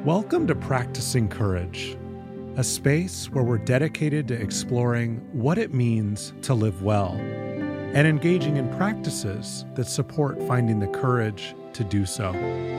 Welcome to Practicing Courage, a space where we're dedicated to exploring what it means to live well and engaging in practices that support finding the courage to do so.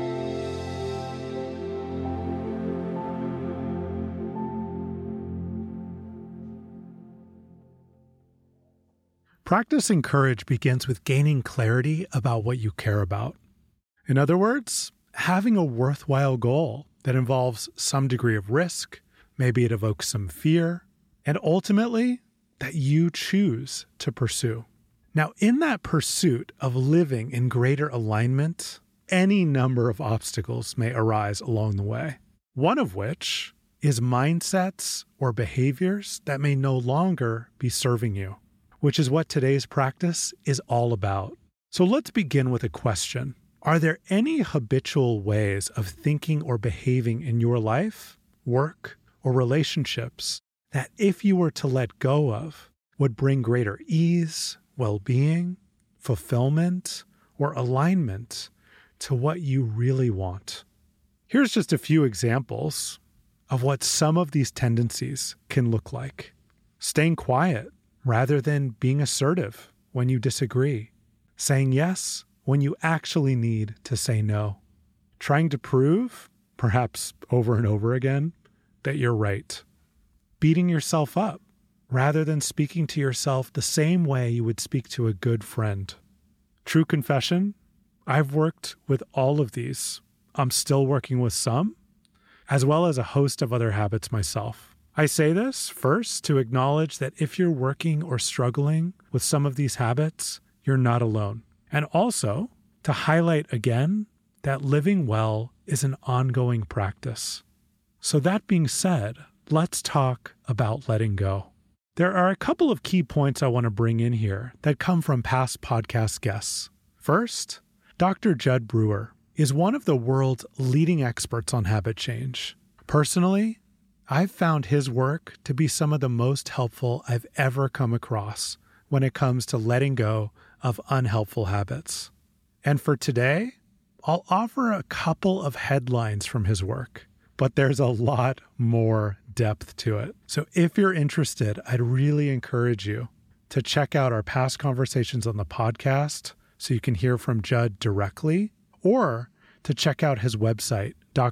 Practicing courage begins with gaining clarity about what you care about. In other words, having a worthwhile goal that involves some degree of risk, maybe it evokes some fear, and ultimately that you choose to pursue. Now, in that pursuit of living in greater alignment, any number of obstacles may arise along the way, one of which is mindsets or behaviors that may no longer be serving you, which is what today's practice is all about. So let's begin with a question. Are there any habitual ways of thinking or behaving in your life, work, or relationships that if you were to let go of would bring greater ease, well-being, fulfillment, or alignment to what you really want? Here's just a few examples of what some of these tendencies can look like. Staying quiet rather than being assertive when you disagree. Saying yes when you actually need to say no. Trying to prove, perhaps over and over again, that you're right. Beating yourself up rather than speaking to yourself the same way you would speak to a good friend. True confession, I've worked with all of these. I'm still working with some, as well as a host of other habits myself. I say this first to acknowledge that if you're working or struggling with some of these habits, you're not alone. And also to highlight again that living well is an ongoing practice. So that being said, let's talk about letting go. There are a couple of key points I want to bring in here that come from past podcast guests. First, Dr. Judd Brewer is one of the world's leading experts on habit change. Personally, I've found his work to be some of the most helpful I've ever come across when it comes to letting go of unhelpful habits. And for today, I'll offer a couple of headlines from his work, but there's a lot more depth to it. So if you're interested, I'd really encourage you to check out our past conversations on the podcast so you can hear from Judd directly, or to check out his website,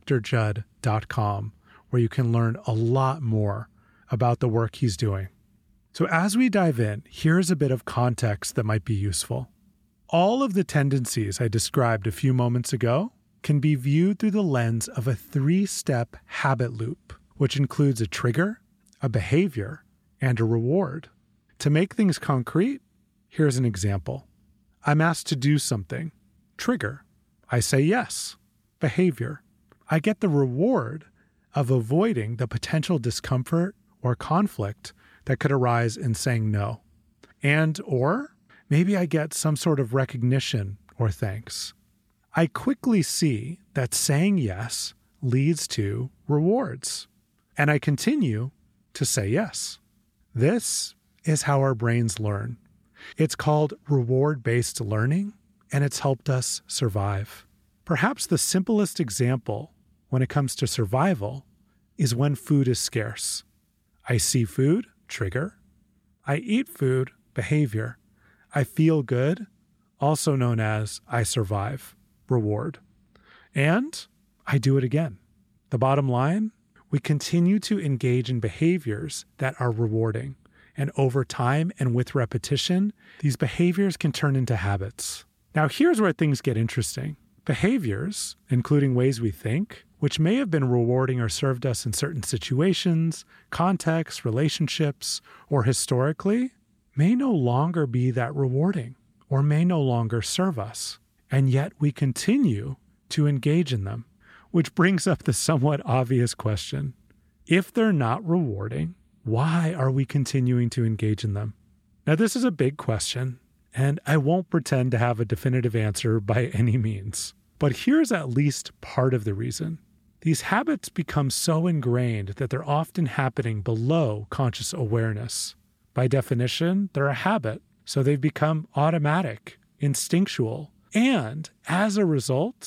drjudd.com, where you can learn a lot more about the work he's doing. So as we dive in, here's a bit of context that might be useful. All of the tendencies I described a few moments ago can be viewed through the lens of a 3-step habit loop, which includes a trigger, a behavior, and a reward. To make things concrete, here's an example. I'm asked to do something. Trigger. I say yes. Behavior. I get the reward of avoiding the potential discomfort or conflict that could arise in saying no. Or maybe I get some sort of recognition or thanks. I quickly see that saying yes leads to rewards, and I continue to say yes. This is how our brains learn. It's called reward-based learning, and it's helped us survive. Perhaps the simplest example when it comes to survival is when food is scarce. I see food, trigger. I eat food, behavior. I feel good, also known as I survive, reward. And I do it again. The bottom line, we continue to engage in behaviors that are rewarding. And over time and with repetition, these behaviors can turn into habits. Now here's where things get interesting. Behaviors, including ways we think, which may have been rewarding or served us in certain situations, contexts, relationships, or historically, may no longer be that rewarding or may no longer serve us. And yet we continue to engage in them, which brings up the somewhat obvious question. If they're not rewarding, why are we continuing to engage in them? Now, this is a big question, and I won't pretend to have a definitive answer by any means. But here's at least part of the reason. These habits become so ingrained that they're often happening below conscious awareness. By definition, they're a habit, so they've become automatic, instinctual, and as a result,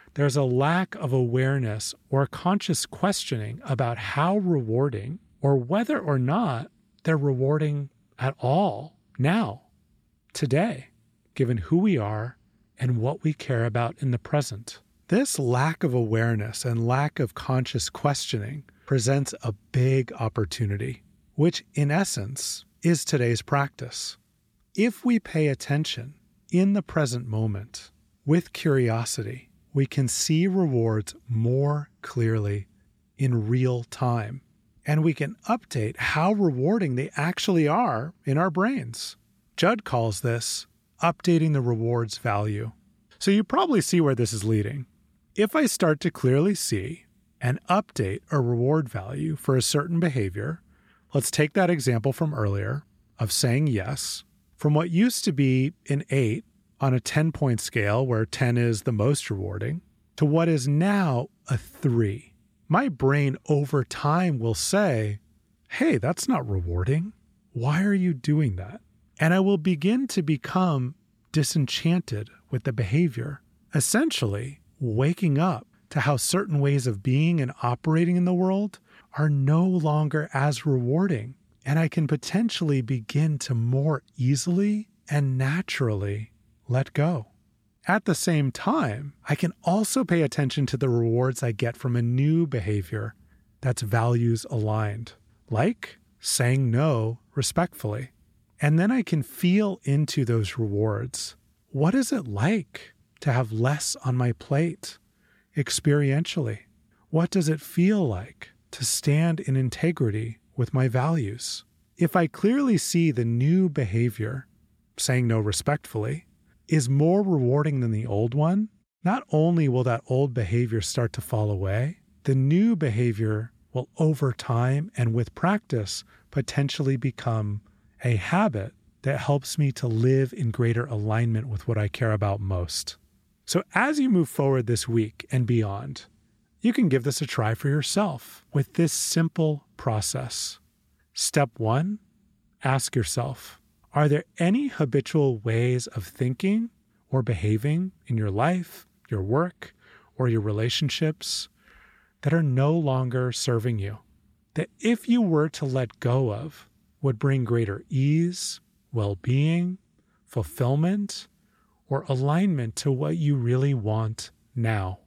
there's a lack of awareness or conscious questioning about how rewarding or whether or not they're rewarding at all now, today, given who we are and what we care about in the present. This lack of awareness and lack of conscious questioning presents a big opportunity, which in essence is today's practice. If we pay attention in the present moment with curiosity, we can see rewards more clearly in real time, and we can update how rewarding they actually are in our brains. Judd calls this updating the rewards value. So you probably see where this is leading. If I start to clearly see and update a reward value for a certain behavior, let's take that example from earlier of saying yes, from what used to be an 8 on a 10-point scale where 10 is the most rewarding, to what is now a 3. My brain over time will say, hey, that's not rewarding. Why are you doing that? And I will begin to become disenchanted with the behavior, essentially waking up to how certain ways of being and operating in the world are no longer as rewarding, and I can potentially begin to more easily and naturally let go. At the same time, I can also pay attention to the rewards I get from a new behavior that's values aligned, like saying no respectfully. And then I can feel into those rewards. What is it like to have less on my plate experientially? What does it feel like to stand in integrity with my values? If I clearly see the new behavior, saying no respectfully, is more rewarding than the old one, not only will that old behavior start to fall away, the new behavior will over time and with practice potentially become a habit that helps me to live in greater alignment with what I care about most. So as you move forward this week and beyond, you can give this a try for yourself with this simple process. Step 1, ask yourself, are there any habitual ways of thinking or behaving in your life, your work, or your relationships that are no longer serving you, that if you were to let go of, would bring greater ease, well-being, fulfillment, or alignment to what you really want now?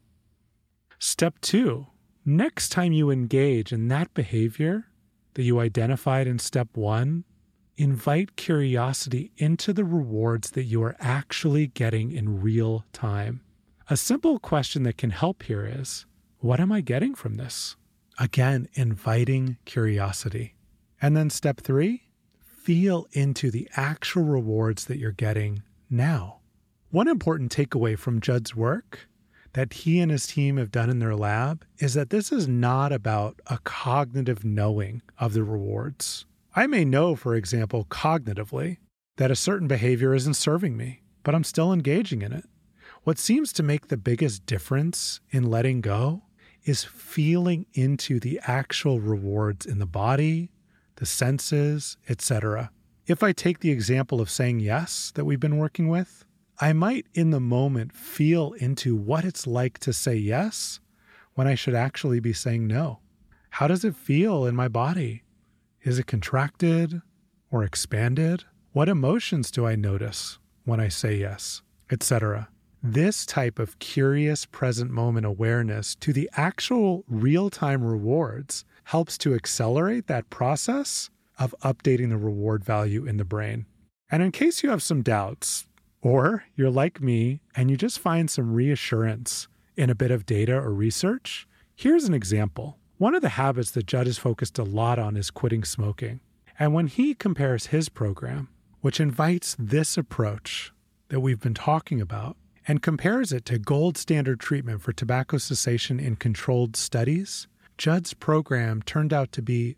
Step 2, next time you engage in that behavior that you identified in step 1, invite curiosity into the rewards that you are actually getting in real time. A simple question that can help here is, what am I getting from this? Again, inviting curiosity. And then step 3, feel into the actual rewards that you're getting now. One important takeaway from Judd's work that he and his team have done in their lab is that this is not about a cognitive knowing of the rewards. I may know, for example, cognitively, that a certain behavior isn't serving me, but I'm still engaging in it. What seems to make the biggest difference in letting go is feeling into the actual rewards in the body, the senses, etc. If I take the example of saying yes that we've been working with, I might in the moment feel into what it's like to say yes when I should actually be saying no. How does it feel in my body? Is it contracted or expanded? What emotions do I notice when I say yes, etc.? This type of curious present moment awareness to the actual real-time rewards helps to accelerate that process of updating the reward value in the brain. And in case you have some doubts, or you're like me and you just find some reassurance in a bit of data or research, here's an example. One of the habits that Judd has focused a lot on is quitting smoking. And when he compares his program, which invites this approach that we've been talking about, and compares it to gold standard treatment for tobacco cessation in controlled studies, Judd's program turned out to be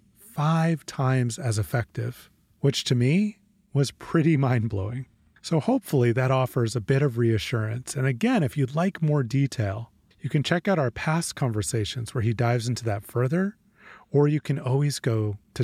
5 times as effective, which to me was pretty mind-blowing. So hopefully that offers a bit of reassurance. And again, if you'd like more detail, you can check out our past conversations where he dives into that further, or you can always go to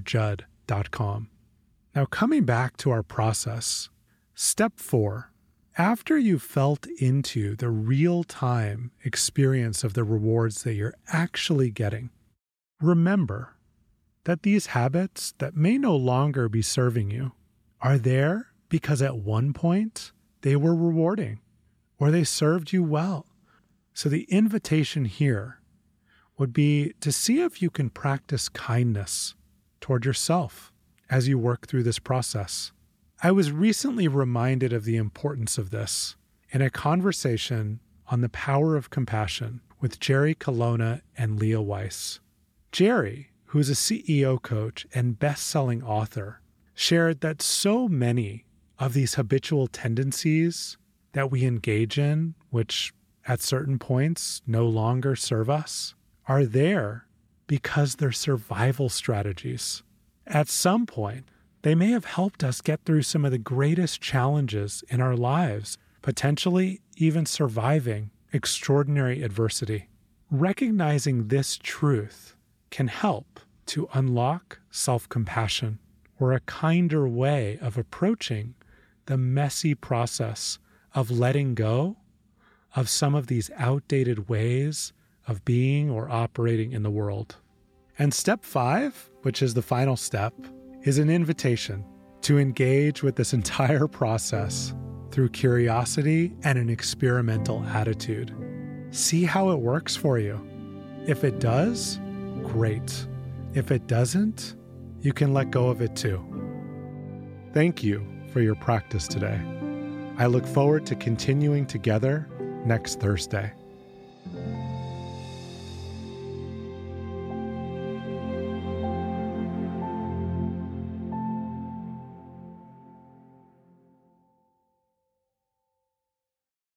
drjudd.com. Now, coming back to our process, step 4, After you've felt into the real-time experience of the rewards that you're actually getting, remember that these habits that may no longer be serving you are there because at one point they were rewarding or they served you well. So the invitation here would be to see if you can practice kindness toward yourself as you work through this process. I was recently reminded of the importance of this in a conversation on the power of compassion with Jerry Colonna and Leah Weiss. Jerry, who is a CEO coach and best-selling author, shared that so many of these habitual tendencies that we engage in, which at certain points no longer serve us, are there because they're survival strategies. At some point, they may have helped us get through some of the greatest challenges in our lives, potentially even surviving extraordinary adversity. Recognizing this truth can help to unlock self-compassion, or a kinder way of approaching the messy process of letting go of some of these outdated ways of being or operating in the world. And step 5, which is the final step, is an invitation to engage with this entire process through curiosity and an experimental attitude. See how it works for you. If it does, great. If it doesn't, you can let go of it too. Thank you for your practice today. I look forward to continuing together next Thursday.